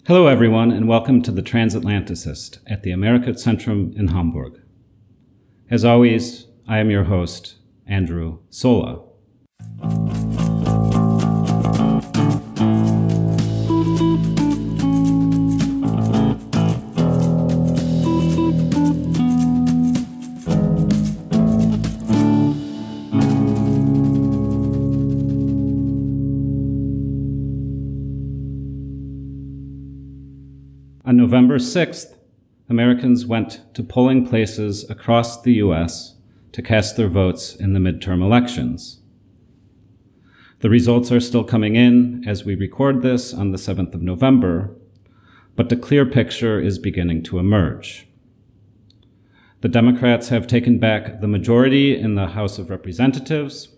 Hello, everyone, and welcome to the Transatlanticist at the Amerika-Zentrum in Hamburg. As always, I am your host, Andrew Sola. On November 6th, Americans went to polling places across the U.S. to cast their votes in the midterm elections. The results are still coming in as we record this on the 7th of November, but the clear picture is beginning to emerge. The Democrats have taken back the majority in the House of Representatives,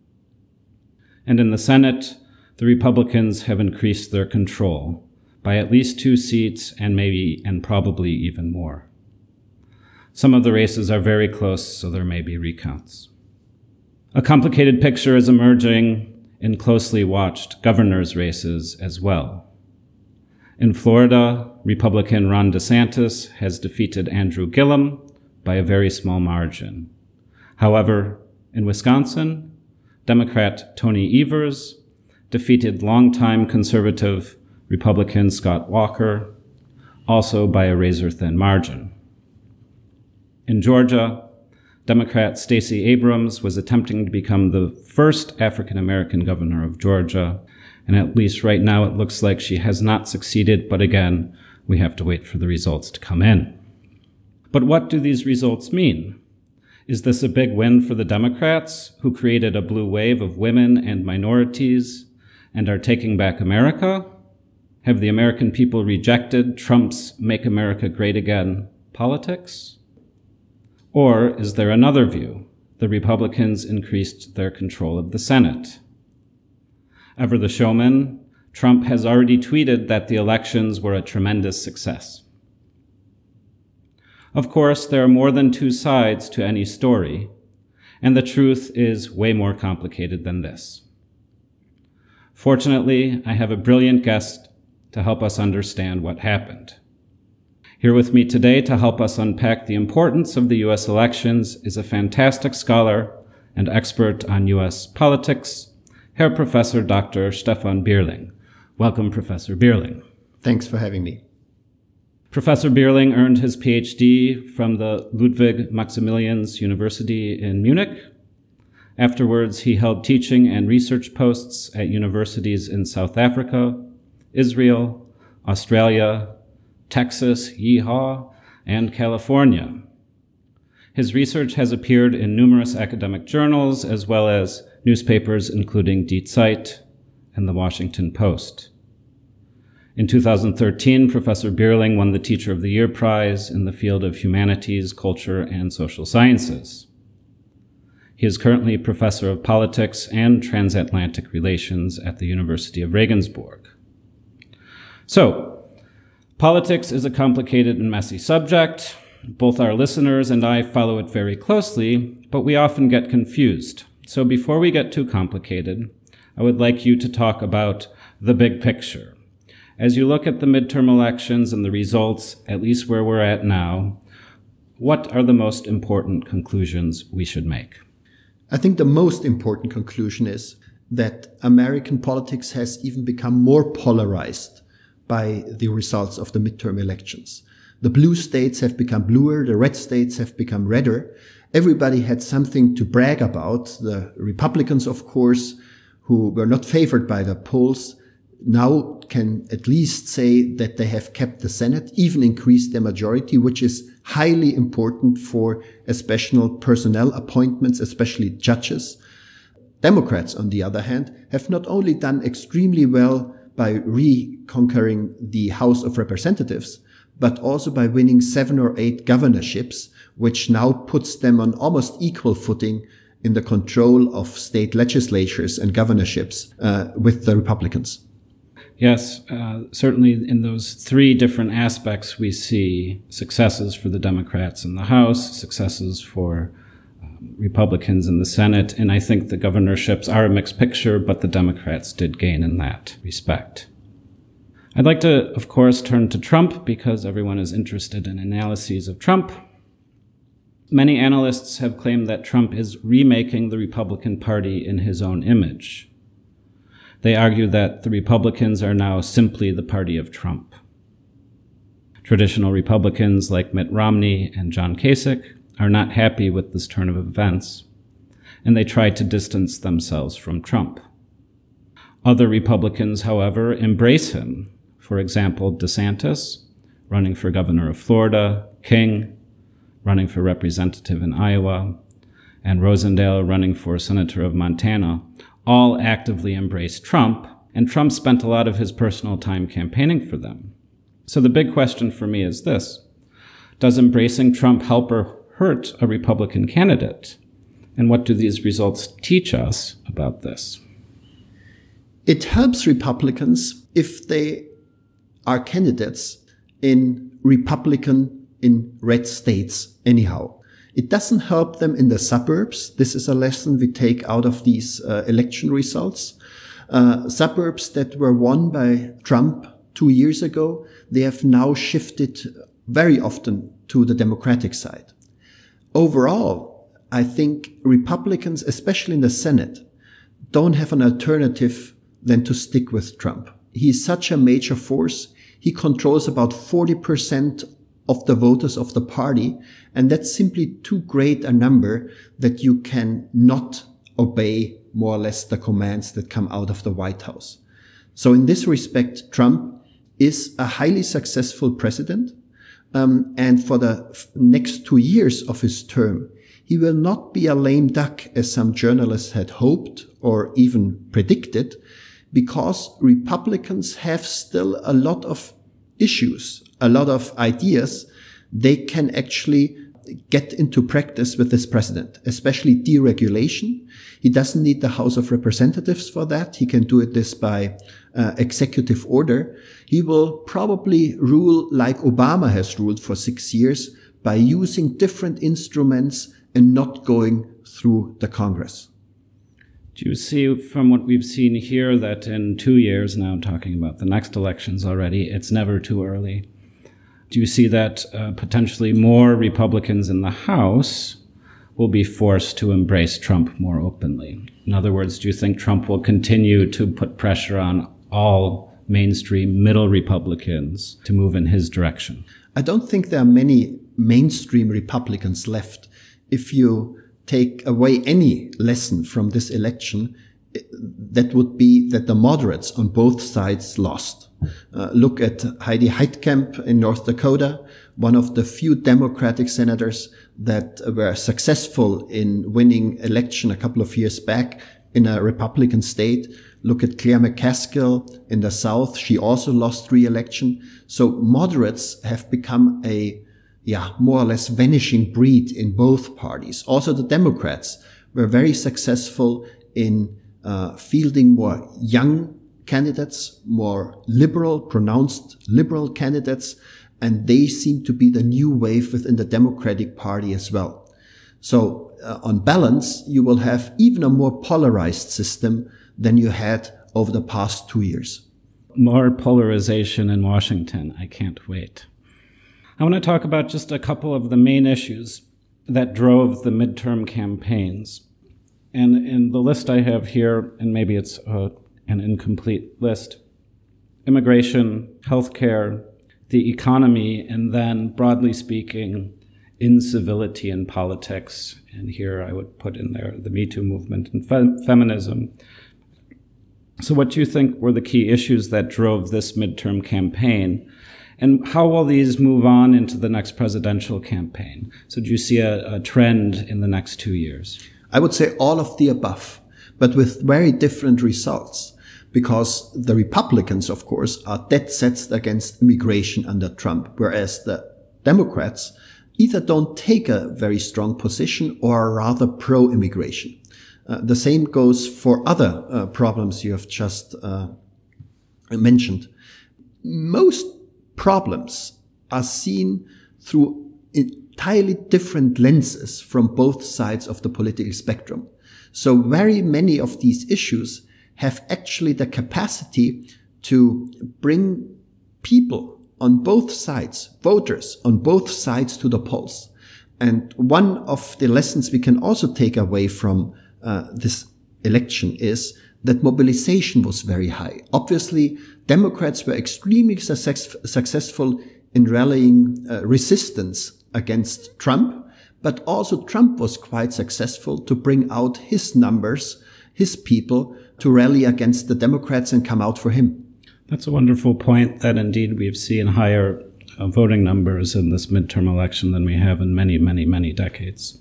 and in the Senate, the Republicans have increased their control by at least 2 seats and probably even more. Some of the races are very close, so there may be recounts. A complicated picture is emerging in closely watched governor's races as well. In Florida, Republican Ron DeSantis has defeated Andrew Gillum by a very small margin. However, in Wisconsin, Democrat Tony Evers defeated longtime conservative Republican Scott Walker, also by a razor-thin margin. In Georgia, Democrat Stacey Abrams was attempting to become the first African-American governor of Georgia, and at least right now it looks like she has not succeeded, but again, we have to wait for the results to come in. But what do these results mean? Is this a big win for the Democrats, who created a blue wave of women and minorities and are taking back America? Have the American people rejected Trump's Make America Great Again politics? Or is there another view? The Republicans increased their control of the Senate. Ever the showman, Trump has already tweeted that the elections were a tremendous success. Of course, there are more than 2 sides to any story, and the truth is way more complicated than this. Fortunately, I have a brilliant guest to help us understand what happened. Here with me today to help us unpack the importance of the U.S. elections is a fantastic scholar and expert on U.S. politics, Herr Professor Dr. Stefan Bierling. Welcome, Professor Bierling. Thanks for having me. Professor Bierling earned his PhD from the Ludwig Maximilians University in Munich. Afterwards, he held teaching and research posts at universities in South Africa, Israel, Australia, Texas, yeehaw, and California. His research has appeared in numerous academic journals as well as newspapers including Die Zeit and the Washington Post. In 2013, Professor Bierling won the Teacher of the Year Prize in the field of humanities, culture, and social sciences. He is currently professor of politics and transatlantic relations at the University of Regensburg. So, politics is a complicated and messy subject. Both our listeners and I follow it very closely, but we often get confused. So before we get too complicated, I would like you to talk about the big picture. As you look at the midterm elections and the results, at least where we're at now, what are the most important conclusions we should make? I think the most important conclusion is that American politics has even become more polarized by the results of the midterm elections. The blue states have become bluer, the red states have become redder. Everybody had something to brag about. The Republicans, of course, who were not favored by the polls, now can at least say that they have kept the Senate, even increased their majority, which is highly important for especially personnel appointments, especially judges. Democrats, on the other hand, have not only done extremely well by reconquering the House of Representatives, but also by winning 7 or 8 governorships, which now puts them on almost equal footing in the control of state legislatures and governorships with the Republicans. Yes, certainly in those 3 different aspects, we see successes for the Democrats in the House, successes for Republicans in the Senate, and I think the governorships are a mixed picture, but the Democrats did gain in that respect. I'd like to, of course, turn to Trump because everyone is interested in analyses of Trump. Many analysts have claimed that Trump is remaking the Republican Party in his own image. They argue that the Republicans are now simply the party of Trump. Traditional Republicans like Mitt Romney and John Kasich are not happy with this turn of events, and they try to distance themselves from Trump. Other Republicans, however, embrace him. For example, DeSantis, running for governor of Florida, King, running for representative in Iowa, and Rosendale, running for senator of Montana, all actively embrace Trump, and Trump spent a lot of his personal time campaigning for them. So the big question for me is this: does embracing Trump help or hurt a Republican candidate? And what do these results teach us about this? It helps Republicans if they are candidates in Republican in red states anyhow. It doesn't help them in the suburbs. This is a lesson we take out of these election results. Suburbs that were won by Trump 2 years ago, they have now shifted very often to the Democratic side. Overall, I think Republicans, especially in the Senate, don't have an alternative than to stick with Trump. He is such a major force. He controls about 40% of the voters of the party, and that's simply too great a number that you can not obey more or less the commands that come out of the White House. So in this respect, Trump is a highly successful president, and for the next 2 years of his term, he will not be a lame duck as some journalists had hoped or even predicted, because Republicans have still a lot of issues, a lot of ideas they can actually get into practice with this president, especially deregulation. He doesn't need the House of Representatives for that. He can do this by executive order. He will probably rule like Obama has ruled for 6 years, by using different instruments and not going through the Congress. Do you see from what we've seen here that in 2 years, now I'm talking about the next elections already, it's never too early? Do you see that potentially more Republicans in the House will be forced to embrace Trump more openly? In other words, do you think Trump will continue to put pressure on all mainstream middle Republicans to move in his direction? I don't think there are many mainstream Republicans left. If you take away any lesson from this election, that would be that the moderates on both sides lost. Look at Heidi Heitkamp in North Dakota, one of the few Democratic senators that were successful in winning election a couple of years back in a Republican state. Look at Claire McCaskill in the South. She also lost re-election. So moderates have become a more or less vanishing breed in both parties. Also, the Democrats were very successful in fielding more young candidates, more liberal, pronounced liberal candidates, and they seem to be the new wave within the Democratic Party as well. So on balance, you will have even a more polarized system than you had over the past 2 years. More polarization in Washington. I can't wait. I want to talk about just a couple of the main issues that drove the midterm campaigns. And in the list I have here, and maybe it's an incomplete list: immigration, healthcare, the economy, and then, broadly speaking, incivility in politics. And here I would put in there the Me Too movement and feminism. So what do you think were the key issues that drove this midterm campaign? And how will these move on into the next presidential campaign? So do you see a trend in the next 2 years? I would say all of the above, but with very different results, because the Republicans, of course, are dead set against immigration under Trump, whereas the Democrats either don't take a very strong position or are rather pro-immigration. The same goes for other problems you have just mentioned. Most problems are seen through entirely different lenses from both sides of the political spectrum. So very many of these issues have actually the capacity to bring people on both sides, voters on both sides to the polls. And one of the lessons we can also take away from this election is that mobilization was very high. Obviously, Democrats were extremely successful in rallying resistance against Trump, but also Trump was quite successful to bring out his numbers, his people, to rally against the Democrats and come out for him. That's a wonderful point, that indeed we've seen higher voting numbers in this midterm election than we have in many, many, many decades.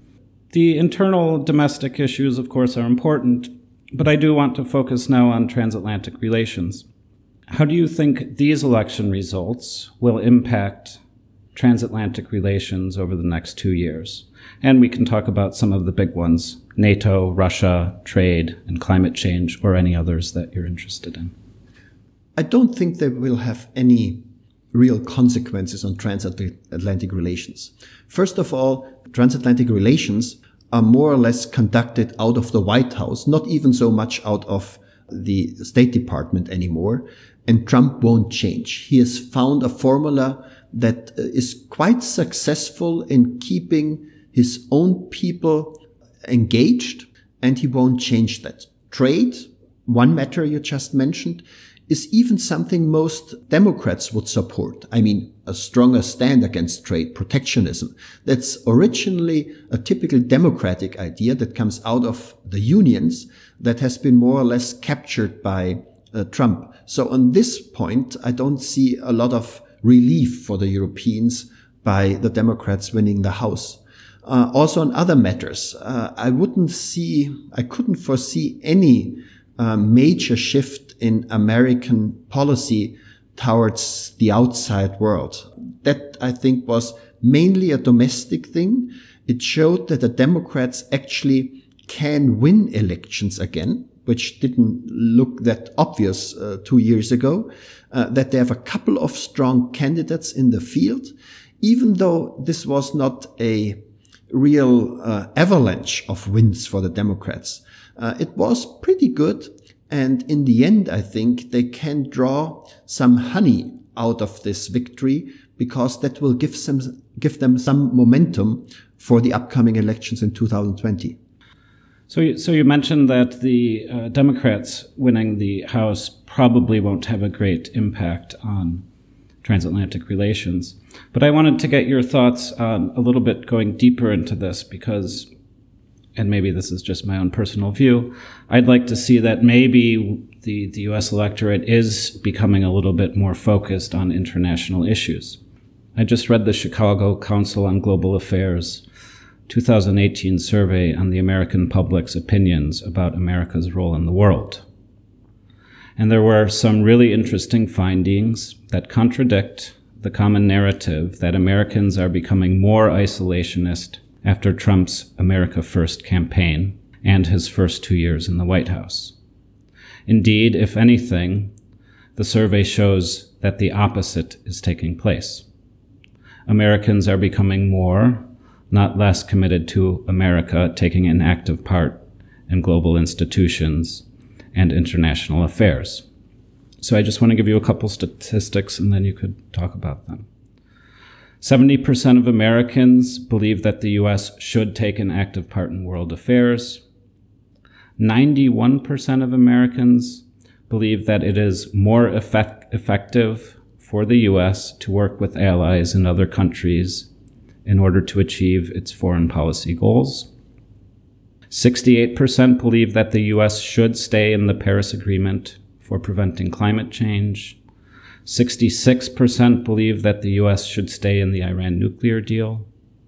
The internal domestic issues, of course, are important, but I do want to focus now on transatlantic relations. How do you think these election results will impact transatlantic relations over the next 2 years? And we can talk about some of the big ones: NATO, Russia, trade, and climate change, or any others that you're interested in. I don't think they will have any real consequences on transatlantic relations. First of all, transatlantic relations are more or less conducted out of the White House, not even so much out of the State Department anymore. And Trump won't change. He has found a formula that is quite successful in keeping his own people engaged, and he won't change that. Trade, one matter you just mentioned, is even something most Democrats would support. I mean, a stronger stand against trade protectionism. That's originally a typical Democratic idea that comes out of the unions that has been more or less captured by Trump. So on this point, I don't see a lot of relief for the Europeans by the Democrats winning the House. Also on other matters, I couldn't foresee any major shift in American policy towards the outside world. That, I think, was mainly a domestic thing. It showed that the Democrats actually can win elections again, which didn't look that obvious 2 years ago, that they have a couple of strong candidates in the field, even though this was not a real avalanche of wins for the Democrats. It was pretty good. And in the end, I think they can draw some honey out of this victory, because that will give them some momentum for the upcoming elections in 2020. So you mentioned that the Democrats winning the House probably won't have a great impact on transatlantic relations. But I wanted to get your thoughts on a little bit going deeper into this, because, and maybe this is just my own personal view, I'd like to see that maybe the U.S. electorate is becoming a little bit more focused on international issues. I just read the Chicago Council on Global Affairs 2018 survey on the American public's opinions about America's role in the world. And there were some really interesting findings that contradict the common narrative that Americans are becoming more isolationist after Trump's America First campaign and his first 2 years in the White House. Indeed, if anything, the survey shows that the opposite is taking place. Americans are becoming more, not less, committed to America, taking an active part in global institutions and international affairs. So I just want to give you a couple statistics, and then you could talk about them. 70% of Americans believe that the U.S. should take an active part in world affairs. 91% of Americans believe that it is more effective for the U.S. to work with allies in other countries in order to achieve its foreign policy goals. 68% believe that the U.S. should stay in the Paris Agreement for preventing climate change. 66% believe that the U.S. should stay in the Iran nuclear deal.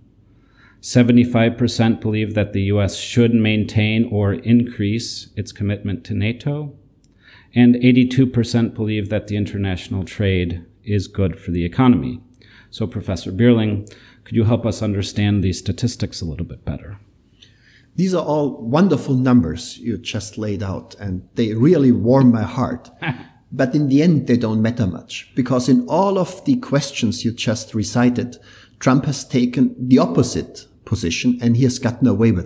75% believe that the U.S. should maintain or increase its commitment to NATO. And 82% believe that the international trade is good for the economy. So, Professor Bierling, could you help us understand these statistics a little bit better? These are all wonderful numbers you just laid out, and they really warm my heart. But in the end, they don't matter much, because in all of the questions you just recited, Trump has taken the opposite position, and he has gotten away with it.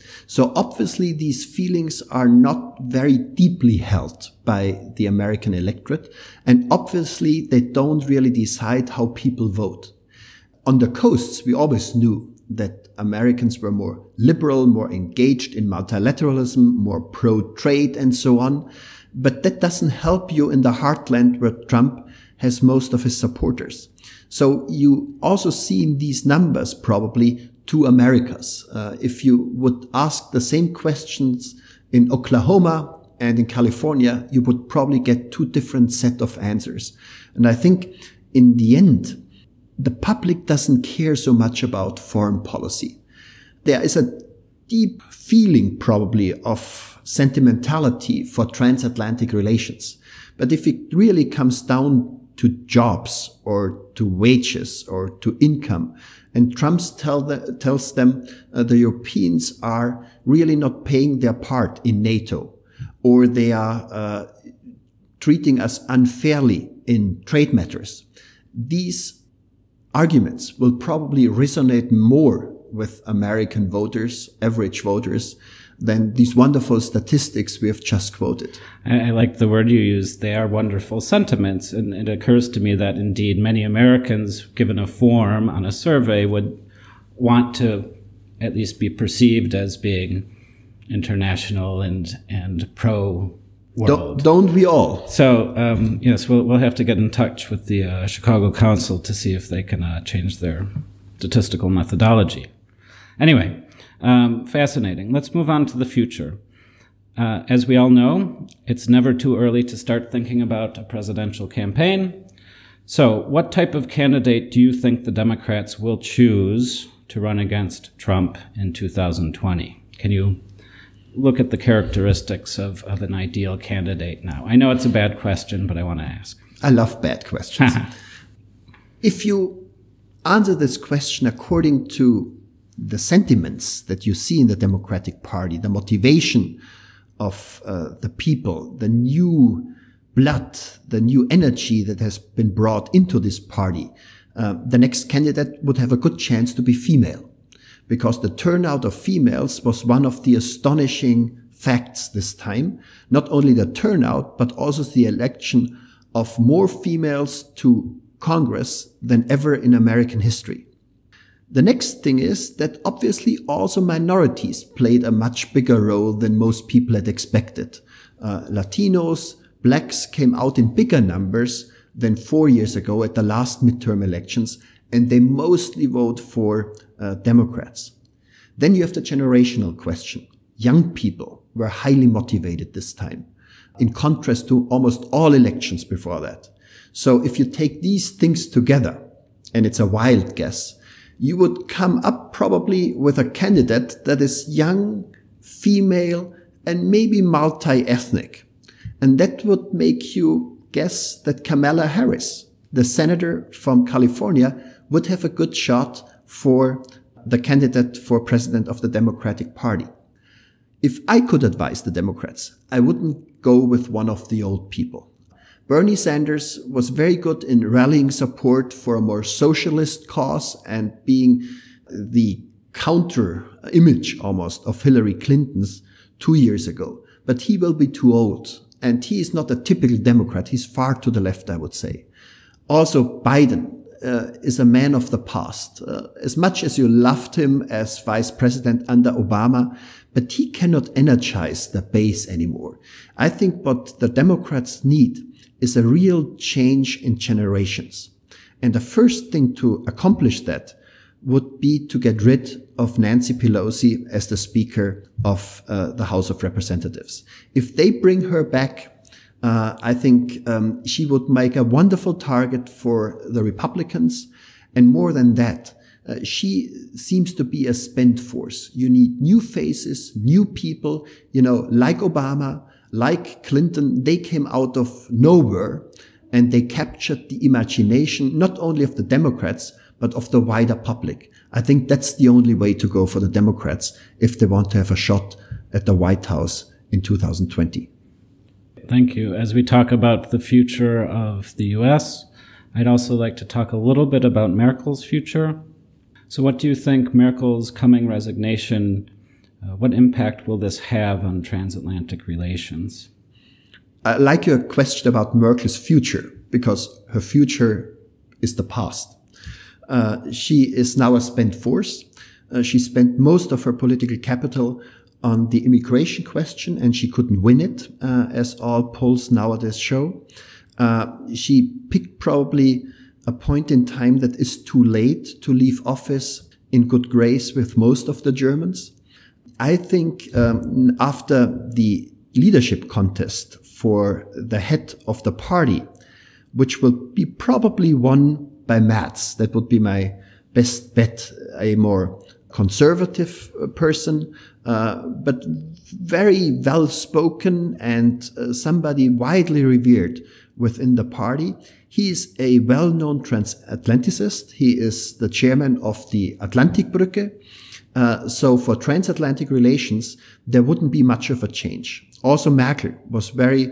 So obviously these feelings are not very deeply held by the American electorate, and obviously they don't really decide how people vote. On the coasts, we always knew that Americans were more liberal, more engaged in multilateralism, more pro-trade and so on. But that doesn't help you in the heartland where Trump has most of his supporters. So you also see in these numbers probably two Americas. If you would ask the same questions in Oklahoma and in California, you would probably get two different set of answers. And I think in the end, the public doesn't care so much about foreign policy. There is a deep feeling probably of sentimentality for transatlantic relations. But if it really comes down to jobs or to wages or to income, and Trump tells them the Europeans are really not paying their part in NATO, or they are treating us unfairly in trade matters, these arguments will probably resonate more with American voters, average voters, than these wonderful statistics we have just quoted. I like the word you used. They are wonderful sentiments. And it occurs to me that indeed many Americans, given a form on a survey, would want to at least be perceived as being international and pro-world. Don't we all? So, yes, we'll have to get in touch with the Chicago Council to see if they can change their statistical methodology. Anyway, fascinating. Let's move on to the future. As we all know, it's never too early to start thinking about a presidential campaign. So what type of candidate do you think the Democrats will choose to run against Trump in 2020? Can you look at the characteristics of an ideal candidate now? I know it's a bad question, but I want to ask. I love bad questions. If you answer this question according to the sentiments that you see in the Democratic Party, the motivation of the people, the new blood, the new energy that has been brought into this party, the next candidate would have a good chance to be female, because the turnout of females was one of the astonishing facts this time. Not only the turnout, but also the election of more females to Congress than ever in American history. The next thing is that obviously also minorities played a much bigger role than most people had expected. Latinos, blacks came out in bigger numbers than 4 years ago at the last midterm elections, and they mostly vote for Democrats. Then you have the generational question. Young people were highly motivated this time, in contrast to almost all elections before that. So if you take these things together, and it's a wild guess, you would come up probably with a candidate that is young, female, and maybe multi-ethnic. And that would make you guess that Kamala Harris, the senator from California, would have a good shot for the candidate for president of the Democratic Party. If I could advise the Democrats, I wouldn't go with one of the old people. Bernie Sanders was very good in rallying support for a more socialist cause and being the counter image almost of Hillary Clinton's 2 years ago. But he will be too old, and he is not a typical Democrat. He's far to the left, I would say. Also, Biden is a man of the past. As much as you loved him as vice president under Obama, but he cannot energize the base anymore. I think what the Democrats need is a real change in generations. And the first thing to accomplish that would be to get rid of Nancy Pelosi as the Speaker of the House of Representatives. If they bring her back, I think she would make a wonderful target for the Republicans. And more than that, she seems to be a spend force. You need new faces, new people, like Obama, like Clinton. They came out of nowhere and they captured the imagination, not only of the Democrats, but of the wider public. I think that's the only way to go for the Democrats if they want to have a shot at the White House in 2020. Thank you. As we talk about the future of the U.S., I'd also like to talk a little bit about Merkel's future. So what do you think Merkel's coming resignation What impact will this have on transatlantic relations? I like your question about Merkel's future, because her future is the past. She is now a spent force. She spent most of her political capital on the immigration question, and she couldn't win it, as all polls nowadays show. She picked probably a point in time that is too late to leave office in good grace with most of the Germans. I think after the leadership contest for the head of the party, which will be probably won by Merz, that would be my best bet, a more conservative person, but very well spoken and somebody widely revered within the party. He is a well-known transatlanticist. He is the chairman of the Atlantikbrücke. So for transatlantic relations, there wouldn't be much of a change. Also, Merkel was very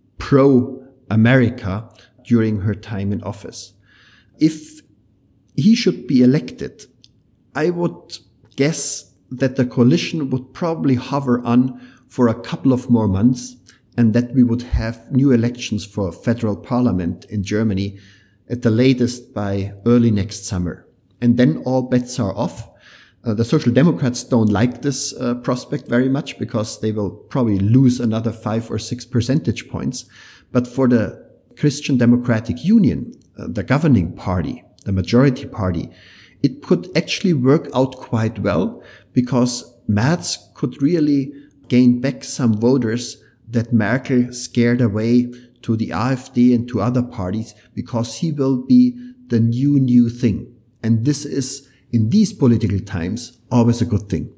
pro-America during her time in office. If he should be elected, I would guess that the coalition would probably hover on for a couple of more months, and that we would have new elections for federal parliament in Germany at the latest by early next summer. And then all bets are off. The Social Democrats don't like this prospect very much, because they will probably lose another 5 or 6 percentage points. But for the Christian Democratic Union, the governing party, the majority party, it could actually work out quite well, because Merz could really gain back some voters that Merkel scared away to the AfD and to other parties, because he will be the new thing. And this is, in these political times, always a good thing.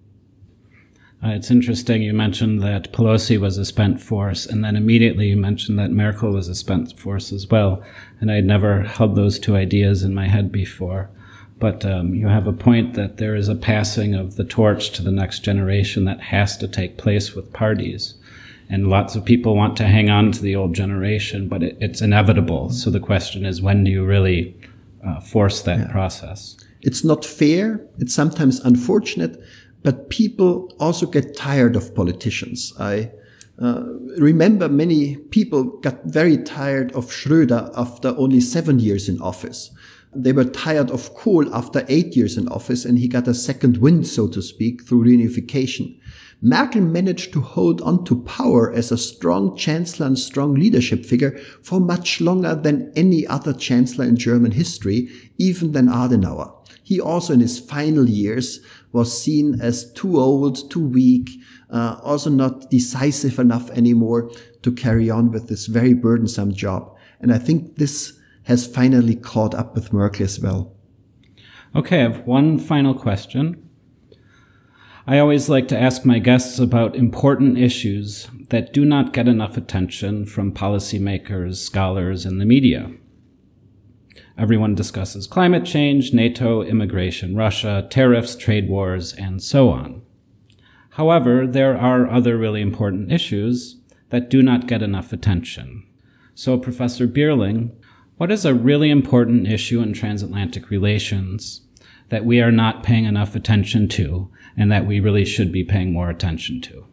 It's interesting you mentioned that Pelosi was a spent force, and then immediately you mentioned that Merkel was a spent force as well. And I'd never held those two ideas in my head before. But you have a point that there is a passing of the torch to the next generation that has to take place with parties. And lots of people want to hang on to the old generation, but it's inevitable. So the question is, when do you really force that process? It's not fair. It's sometimes unfortunate, but people also get tired of politicians. I remember many people got very tired of Schröder after only 7 years in office. They were tired of Kohl after 8 years in office, and he got a second wind, so to speak, through reunification. Merkel managed to hold on to power as a strong chancellor and strong leadership figure for much longer than any other chancellor in German history, even than Adenauer. He also in his final years was seen as too old, too weak, also not decisive enough anymore to carry on with this very burdensome job. And I think this has finally caught up with Merkel as well. Okay, I have one final question. I always like to ask my guests about important issues that do not get enough attention from policymakers, scholars, and the media. Everyone discusses climate change, NATO, immigration, Russia, tariffs, trade wars, and so on. However, there are other really important issues that do not get enough attention. So, Professor Bierling, what is a really important issue in transatlantic relations that we are not paying enough attention to, and that we really should be paying more attention to?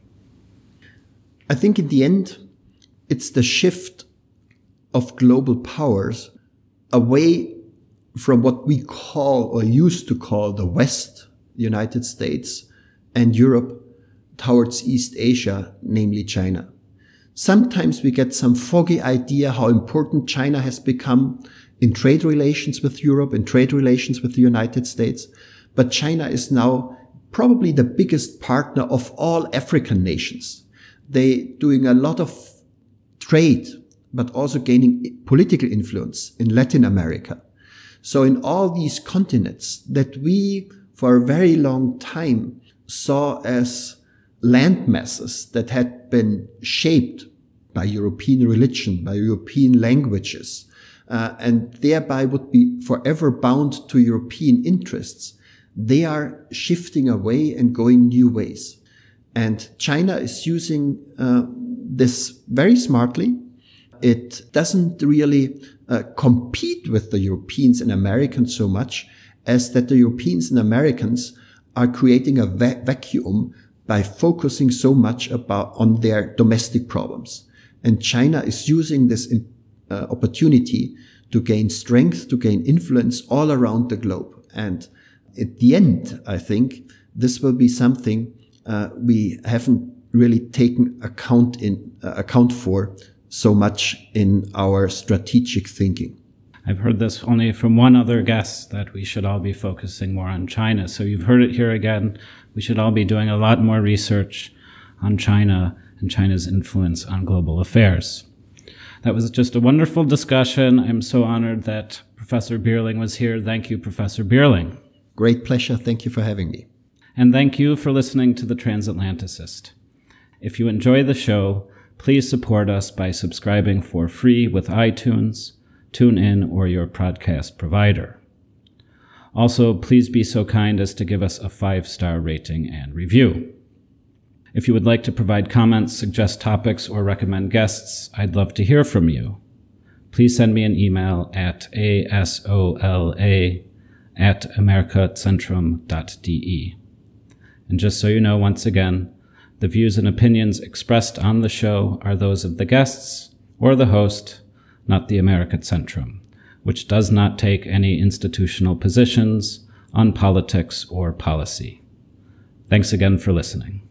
I think in the end, it's the shift of global powers away from what we call or used to call the West, the United States, and Europe, towards East Asia, namely China. Sometimes we get some foggy idea how important China has become in trade relations with Europe, in trade relations with the United States. But China is now probably the biggest partner of all African nations. They doing a lot of trade, but also gaining political influence in Latin America. So in all these continents that we for a very long time saw as land masses that had been shaped by European religion, by European languages, and thereby would be forever bound to European interests, they are shifting away and going new ways. And China is using this very smartly. It doesn't really compete with the Europeans and Americans so much as that the Europeans and Americans are creating a vacuum by focusing so much on their domestic problems. And China is using this opportunity to gain strength, to gain influence all around the globe. And at the end, I think this will be something we haven't really taken account for so much in our strategic thinking. I've heard this only from one other guest, that we should all be focusing more on China. So you've heard it here again. We should all be doing a lot more research on China and China's influence on global affairs. That was just a wonderful discussion. I'm so honored that Professor Bierling was here. Thank you, Professor Bierling. Great pleasure. Thank you for having me. And thank you for listening to The Transatlanticist. If you enjoy the show, please support us by subscribing for free with iTunes, TuneIn, or your podcast provider. Also, please be so kind as to give us a 5-star rating and review. If you would like to provide comments, suggest topics, or recommend guests, I'd love to hear from you. Please send me an email at asola@americacentrum.de. And just so you know, once again, the views and opinions expressed on the show are those of the guests or the host, not the America Centrum, which does not take any institutional positions on politics or policy. Thanks again for listening.